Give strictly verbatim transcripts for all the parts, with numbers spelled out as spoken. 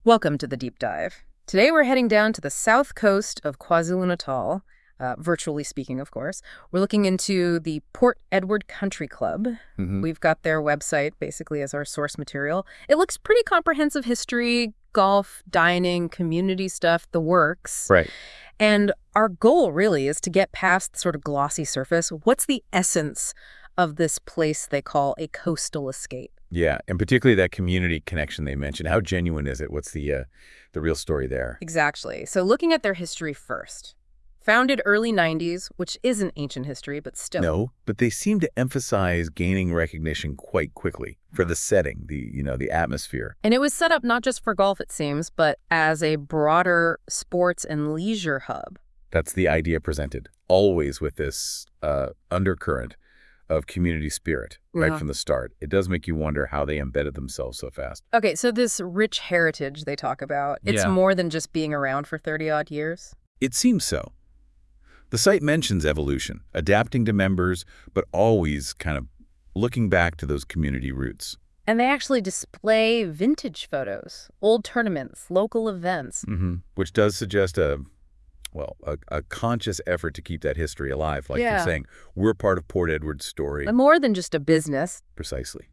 Welcome to the Deep Dive. Today we're heading down to the south coast of KwaZulu-Natal, uh, virtually speaking, of course. We're looking into the Port Edward Country Club. hmm We've got their website basically as our source material. It looks pretty comprehensive: history, golf, dining, community stuff, the works. Right. And our goal really is to get past the sort of glossy surface. What's the essence of this place they call a coastal escape? Yeah, and particularly that community connection they mentioned. How genuine is it? What's the uh, the real story there? Exactly. So looking at their history first. Founded early nineties, which isn't ancient history, but still. No, but they seem to emphasize gaining recognition quite quickly for the setting, the you know, the atmosphere. And it was set up not just for golf, it seems, but as a broader sports and leisure hub. That's the idea presented, always with this uh, undercurrent of community spirit right Yeah. from the start. It does make you wonder how they embedded themselves so fast. Okay, so this rich heritage they talk about, it's Yeah. more than just being around for thirty-odd years? It seems so. The site mentions evolution, adapting to members, but always kind of looking back to those community roots. And they actually display vintage photos, old tournaments, local events. hmm Which does suggest a, well, a, a conscious effort to keep that history alive. Like Yeah. you're saying, we're part of Port Edward's story. And more than just a business. Precisely.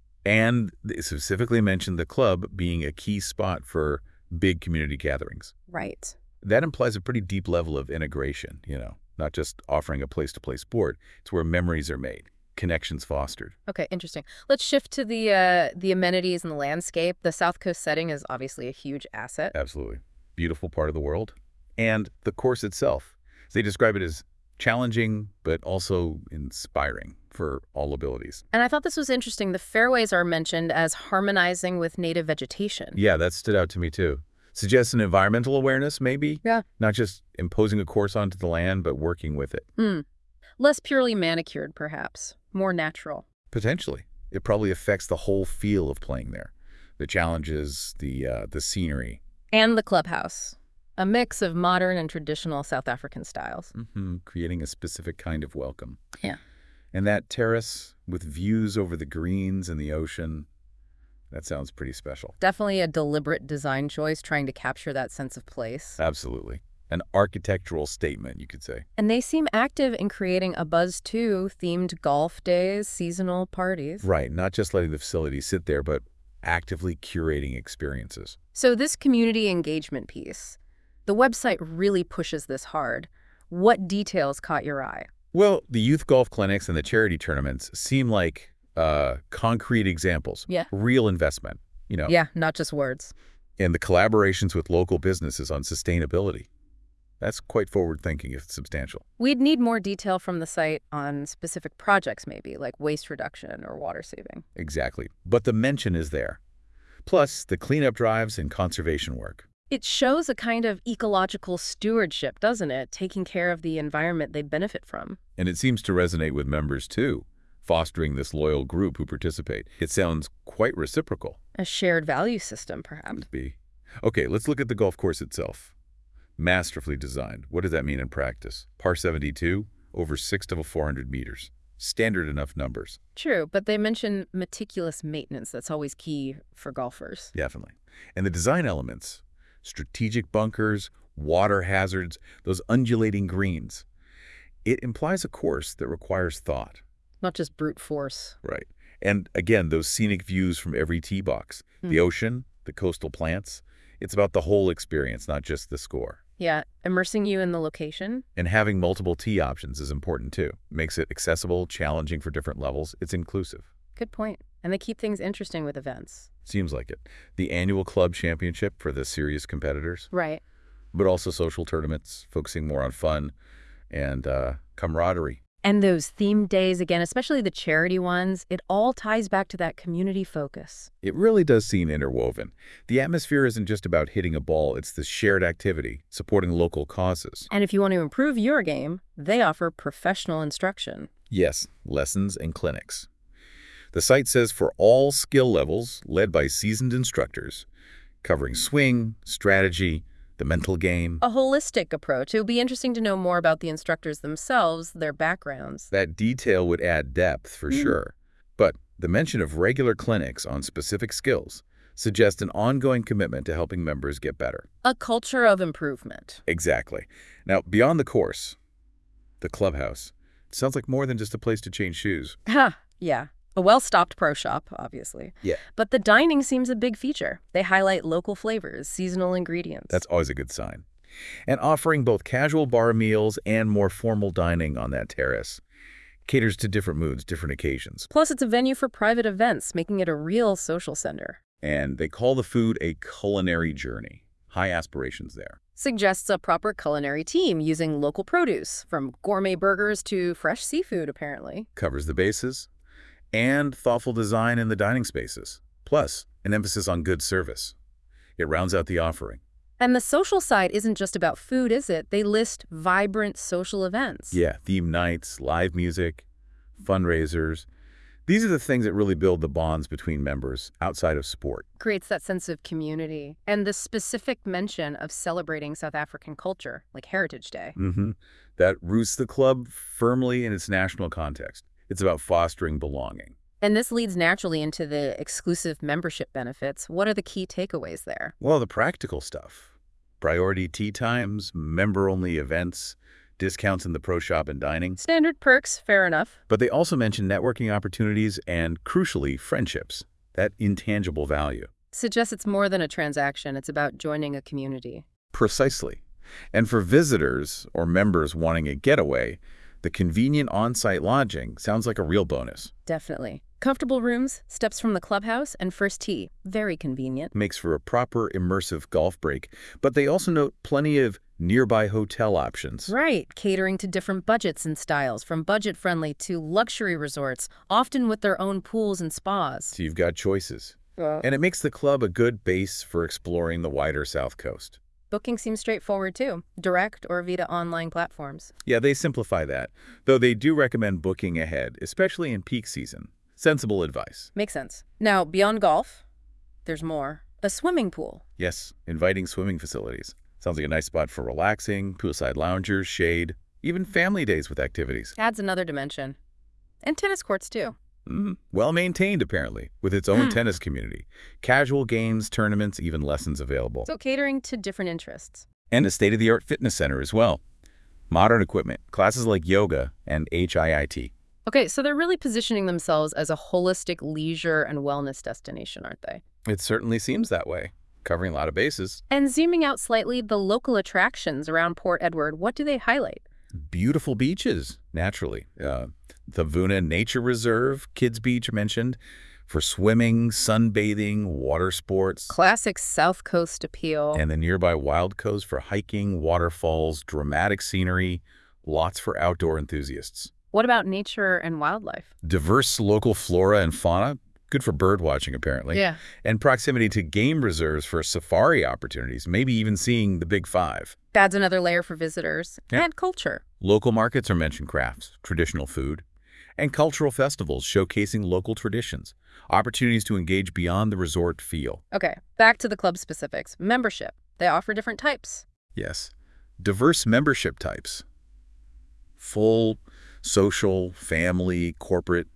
And they specifically mentioned the club being a key spot for big community gatherings. Right. That implies a pretty deep level of integration, you know, not just offering a place to play sport. It's where memories are made, connections fostered. Okay, interesting. Let's shift to the uh, the amenities and the landscape. The South Coast setting is obviously a huge asset. Absolutely. Beautiful part of the world. And the course itself. They describe it as challenging, but also inspiring for all abilities. And I thought this was interesting. The fairways are mentioned as harmonizing with native vegetation. Yeah, that stood out to me too. Suggests an environmental awareness, maybe? Yeah. Not just imposing a course onto the land, but working with it. Hmm. Less purely manicured, perhaps. More natural. Potentially. It probably affects the whole feel of playing there. The challenges, the uh, the scenery. And the clubhouse. A mix of modern and traditional South African styles. hmm Creating a specific kind of welcome. Yeah. And that terrace with views over the greens and the ocean, that sounds pretty special. Definitely a deliberate design choice trying to capture that sense of place. Absolutely. An architectural statement, you could say. And they seem active in creating a Buzz two themed golf days, seasonal parties. Right, not just letting the facility sit there, but actively curating experiences. So this community engagement piece, the website really pushes this hard. What details caught your eye? Well, the youth golf clinics and the charity tournaments seem like uh, concrete examples. Yeah. Real investment, you know. Yeah, not just words. And the collaborations with local businesses on sustainability. That's quite forward-thinking if substantial. We'd need more detail from the site on specific projects maybe, like waste reduction or water saving. Exactly. But the mention is there. Plus, the cleanup drives and conservation work. It shows a kind of ecological stewardship, doesn't it? Taking care of the environment they benefit from. And it seems to resonate with members, too, fostering this loyal group who participate. It sounds quite reciprocal. A shared value system, perhaps. Could be. Okay, let's look at the golf course itself. Masterfully designed. What does that mean in practice? Par seventy-two, over six to four hundred meters. Standard enough numbers. True, but they mention meticulous maintenance. That's always key for golfers. Definitely. And the design elements, strategic bunkers, water hazards, those undulating greens. It implies a course that requires thought. Not just brute force. Right. And again, those scenic views from every tee box. Hmm. The ocean, the coastal plants. It's about the whole experience, not just the score. Yeah, immersing you in the location. And having multiple tee options is important too. Makes it accessible, challenging for different levels. It's inclusive. Good point. And they keep things interesting with events. Seems like it. The annual club championship for the serious competitors, Right. but also social tournaments, focusing more on fun and uh, camaraderie. And those themed days, again, especially the charity ones, it all ties back to that community focus. It really does seem interwoven. The atmosphere isn't just about hitting a ball, it's the shared activity, supporting local causes. And if you want to improve your game, they offer professional instruction. Yes, lessons and clinics. The site says for all skill levels, led by seasoned instructors, covering swing, strategy, the mental game. A holistic approach. It would be interesting to know more about the instructors themselves, their backgrounds. That detail would add depth for Mm. sure. But the mention of regular clinics on specific skills suggest an ongoing commitment to helping members get better. A culture of improvement. Exactly. Now, beyond the course, the clubhouse, it sounds like more than just a place to change shoes. Ha, yeah. A well-stocked pro shop, obviously. Yeah. But the dining seems a big feature. They highlight local flavors, seasonal ingredients. That's always a good sign. And offering both casual bar meals and more formal dining on that terrace caters to different moods, different occasions. Plus, it's a venue for private events, making it a real social center. And they call the food a culinary journey. High aspirations there. Suggests a proper culinary team using local produce, from gourmet burgers to fresh seafood, apparently. Covers the bases. And thoughtful design in the dining spaces. Plus, an emphasis on good service. It rounds out the offering. And the social side isn't just about food, is it? They list vibrant social events. Yeah, theme nights, live music, fundraisers. These are the things that really build the bonds between members outside of sport. Creates that sense of community. And the specific mention of celebrating South African culture, like Heritage Day. Mm-hmm. That roots the club firmly in its national context. It's about fostering belonging. And this leads naturally into the exclusive membership benefits. What are the key takeaways there? Well, the practical stuff. Priority tea times, member-only events, discounts in the pro shop and dining. Standard perks, fair enough. But they also mention networking opportunities and, crucially, friendships. That intangible value. Suggests it's more than a transaction. It's about joining a community. Precisely. And for visitors or members wanting a getaway, the convenient on-site lodging sounds like a real bonus. Definitely. Comfortable rooms, steps from the clubhouse, and first tee. Very convenient. Makes for a proper immersive golf break. But they also note plenty of nearby hotel options. Right. Catering to different budgets and styles, from budget-friendly to luxury resorts, often with their own pools and spas. So you've got choices. Uh, And it makes the club a good base for exploring the wider South Coast. Booking seems straightforward, too. Direct or via online platforms. Yeah, they simplify that, though they do recommend booking ahead, especially in peak season. Sensible advice. Makes sense. Now, beyond golf, there's more. A swimming pool. Yes, inviting swimming facilities. Sounds like a nice spot for relaxing, poolside loungers, shade, even family days with activities. Adds another dimension. And tennis courts, too. Mm, well-maintained, apparently, with its own tennis community. Casual games, tournaments, even lessons available. So catering to different interests. And a state-of-the-art fitness center as well. Modern equipment, classes like yoga and H I I T. Okay, so they're really positioning themselves as a holistic leisure and wellness destination, aren't they? It certainly seems that way, covering a lot of bases. And zooming out slightly, the local attractions around Port Edward, what do they highlight? Beautiful beaches, naturally. Uh, the Vuna Nature Reserve, Kids Beach mentioned, for swimming, sunbathing, water sports. Classic South Coast appeal. And the nearby Wild Coast for hiking, waterfalls, dramatic scenery, lots for outdoor enthusiasts. What about nature and wildlife? Diverse local flora and fauna, good for bird watching apparently. Yeah. And proximity to game reserves for safari opportunities, maybe even seeing the Big Five. Adds another layer for visitors. Yeah. And culture. Local markets are mentioned crafts, traditional food, and cultural festivals showcasing local traditions, opportunities to engage beyond the resort feel. Okay, back to the club specifics. Membership. They offer different types. Yes, diverse membership types. Full, social, family, corporate,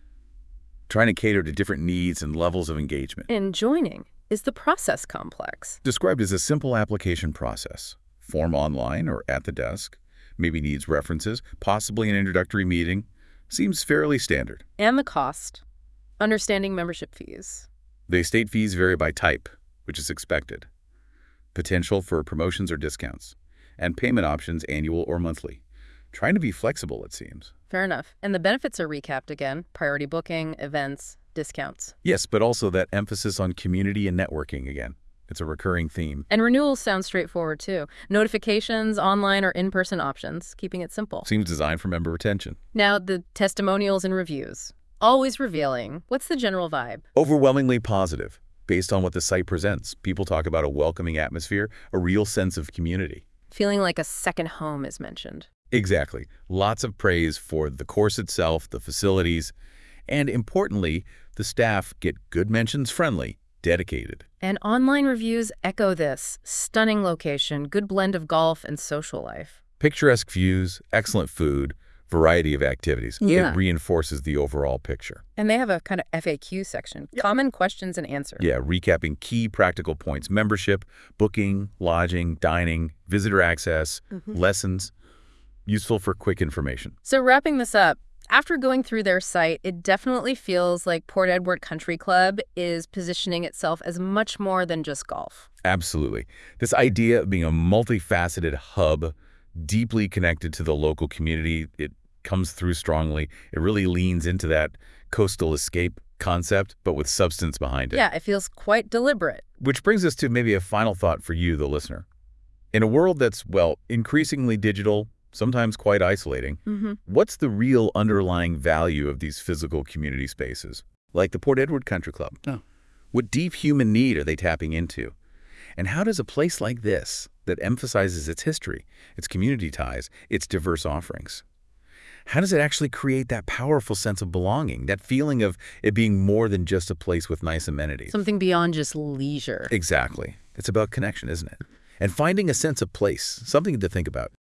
trying to cater to different needs and levels of engagement. And joining is the process complex. Described as a simple application process. Form online or at the desk, maybe needs references, possibly an introductory meeting. Seems fairly standard. And the cost. Understanding membership fees. The estate fees vary by type, which is expected. Potential for promotions or discounts. And payment options annual or monthly. Trying to be flexible, it seems. Fair enough. And the benefits are recapped again. Priority booking, events, discounts. Yes, but also that emphasis on community and networking again. It's a recurring theme. And renewals sound straightforward, too. Notifications, online or in-person options, keeping it simple. Seems designed for member retention. Now, the testimonials and reviews. Always revealing. What's the general vibe? Overwhelmingly positive. Based on what the site presents, people talk about a welcoming atmosphere, a real sense of community. Feeling like a second home is mentioned. Exactly. Lots of praise for the course itself, the facilities, and importantly, the staff get good mentions friendly, dedicated. And online reviews echo this. Stunning location, good blend of golf and social life. Picturesque views, excellent food, variety of activities. Yeah. It reinforces the overall picture. And they have a kind of F A Q section, Yep. common questions and answers. Yeah, recapping key practical points: membership, booking, lodging, dining, visitor access, Mm-hmm. lessons. Useful for quick information. So wrapping this up, after going through their site, it definitely feels like Port Edward Country Club is positioning itself as much more than just golf. Absolutely. This idea of being a multifaceted hub, deeply connected to the local community, it comes through strongly. It really leans into that coastal escape concept, but with substance behind it. Yeah, it feels quite deliberate. Which brings us to maybe a final thought for you, the listener. In a world that's, well, increasingly digital, sometimes quite isolating, Mm-hmm. what's the real underlying value of these physical community spaces? Like the Port Edward Country Club. No. What deep human need are they tapping into? And how does a place like this, that emphasizes its history, its community ties, its diverse offerings, how does it actually create that powerful sense of belonging, that feeling of it being more than just a place with nice amenities? Something beyond just leisure. Exactly. It's about connection, isn't it? And finding a sense of place, something to think about.